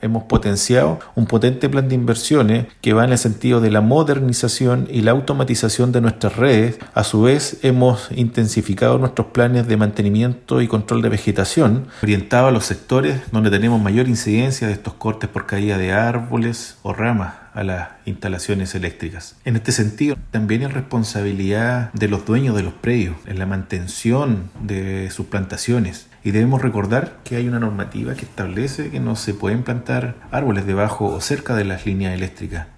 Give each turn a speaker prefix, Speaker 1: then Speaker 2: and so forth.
Speaker 1: Hemos potenciado un potente plan de inversiones que va en el sentido de la modernización y la automatización de nuestras redes. A su vez, hemos intensificado nuestros planes de mantenimiento y control de vegetación, orientados a los sectores donde tenemos mayor incidencia de estos cortes por caída de árboles o ramas a las instalaciones eléctricas. En este sentido, también es responsabilidad de los dueños de los predios en la mantención de sus plantaciones. Y debemos recordar que hay una normativa que establece que no se pueden plantar árboles debajo o cerca de las líneas eléctricas.